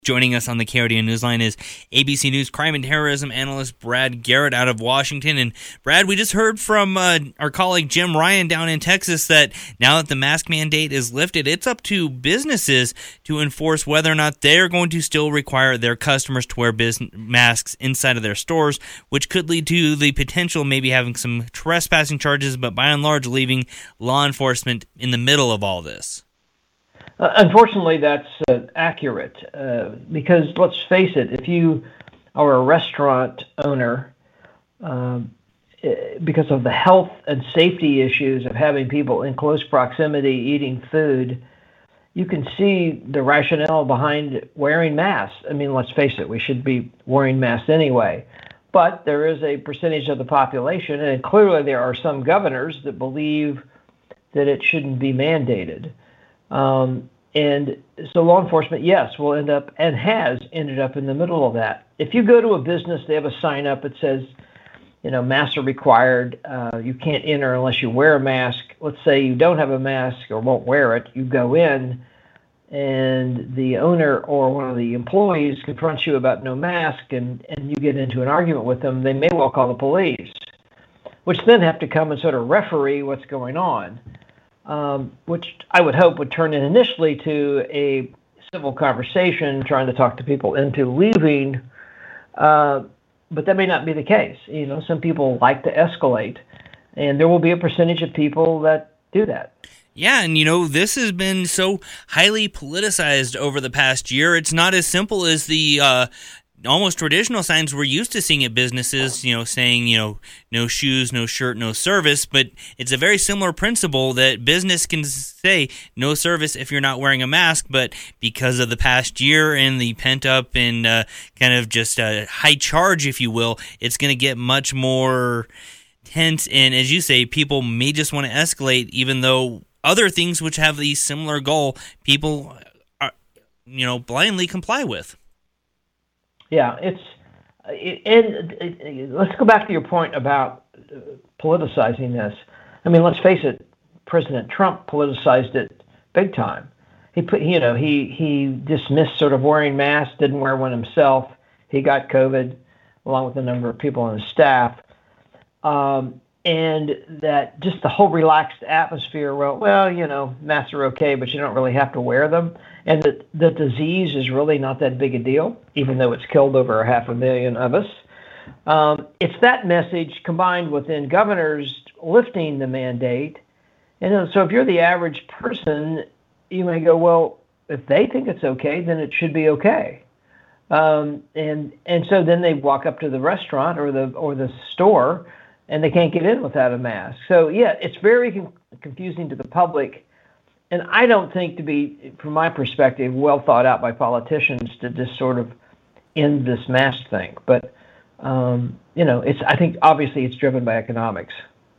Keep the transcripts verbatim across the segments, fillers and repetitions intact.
Joining us on the K R D O Newsline is A B C News crime and terrorism analyst Brad Garrett out of Washington. And Brad, we just heard from uh, our colleague Jim Ryan down in Texas that now that the mask mandate is lifted, it's up to businesses to enforce whether or not they're going to still require their customers to wear business masks inside of their stores, which could lead to the potential maybe having some trespassing charges, but by and large leaving law enforcement in the middle of all this. Uh, unfortunately, that's uh, accurate uh, because let's face it, if you are a restaurant owner, um, because of the health and safety issues of having people in close proximity eating food, you can see the rationale behind wearing masks. I mean, let's face it, we should be wearing masks anyway. But there is a percentage of the population, and clearly there are some governors that believe that it shouldn't be mandated. Um, and so law enforcement, yes, will end up and has ended up in the middle of that. If you go to a business, they have a sign up that says, you know, masks are required. Uh, you can't enter unless you wear a mask. Let's say you don't have a mask or won't wear it. You go in and the owner or one of the employees confronts you about no mask and, and you get into an argument with them. They may well call the police, which then have to come and sort of referee what's going on. Um, which I would hope would turn in initially to a civil conversation, trying to talk to people into leaving, uh, but that may not be the case. You know, some people like to escalate, and there will be a percentage of people that do that. Yeah, and you know, this has been so highly politicized over the past year. It's not as simple as the uh, almost traditional signs we're used to seeing at businesses, you know, saying, you know, no shoes, no shirt, no service. But it's a very similar principle that business can say no service if you're not wearing a mask. But because of the past year and the pent up and uh, kind of just a high charge, if you will, it's going to get much more tense. And as you say, people may just want to escalate, even though other things which have the similar goal, people are, you know, blindly comply with. Yeah, it's it, and it, it, let's go back to your point about uh, politicizing this. I mean, let's face it, President Trump politicized it big time. He put, you know, he he dismissed sort of wearing masks, didn't wear one himself. He got COVID, along with a number of people on his staff, um, and that just the whole relaxed atmosphere. Well, well, you know, masks are okay, but you don't really have to wear them. And that the disease is really not that big a deal, even though it's killed over a half a million of us. Um, it's that message combined with then governors lifting the mandate. And so if you're the average person, you may go, well, if they think it's okay, then it should be okay. Um, and and so then they walk up to the restaurant or the or the store, and they can't get in without a mask. So, yeah, it's very con- confusing to the public. And I don't think to be, from my perspective, well thought out by politicians to just sort of end this mask thing. But, um, you know, it's I think obviously it's driven by economics.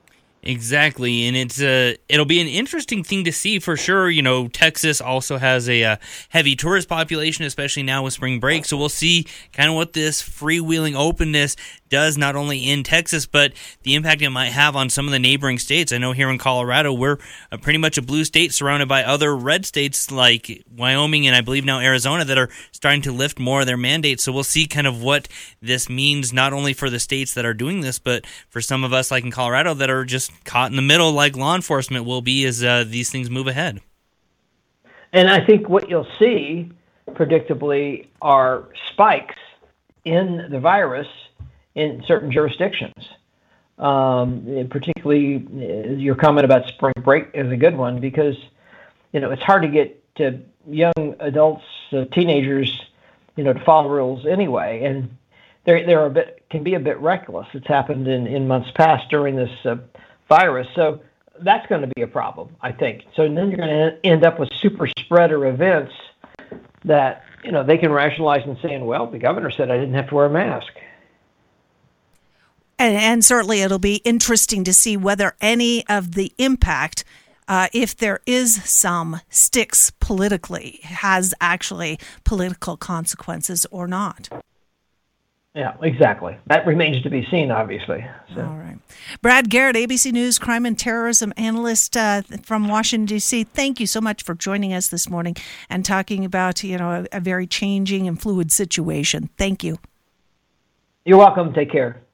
Exactly, and it's uh, it'll be an interesting thing to see for sure. You know, Texas also has a uh, heavy tourist population, especially now with spring break. So we'll see kind of what this freewheeling openness does, not only in Texas, but the impact it might have on some of the neighboring states. I know here in Colorado, we're uh, pretty much a blue state surrounded by other red states like Wyoming and I believe now Arizona that are starting to lift more of their mandates. So we'll see kind of what this means, not only for the states that are doing this, but for some of us like in Colorado that are just caught in the middle like law enforcement will be as uh, these things move ahead. And I think what you'll see, predictably, are spikes in the virus in certain jurisdictions. Um, particularly, your comment about spring break is a good one because, you know, it's hard to get to young adults, uh, teenagers, you know, to follow rules anyway. And they're, they're a bit, can be a bit reckless. It's happened in, in months past during this uh, virus. So that's going to be a problem, I think. So then you're going to end up with super spreader events that, you know, they can rationalize and saying, well, the governor said I didn't have to wear a mask. And, and certainly it'll be interesting to see whether any of the impact, uh, if there is some, sticks politically, has actually political consequences or not. Yeah, exactly. That remains to be seen, obviously. So. All right. Brad Garrett, A B C News crime and terrorism analyst uh, from Washington, D C, thank you so much for joining us this morning and talking about, you know, a, a very changing and fluid situation. Thank you. You're welcome. Take care.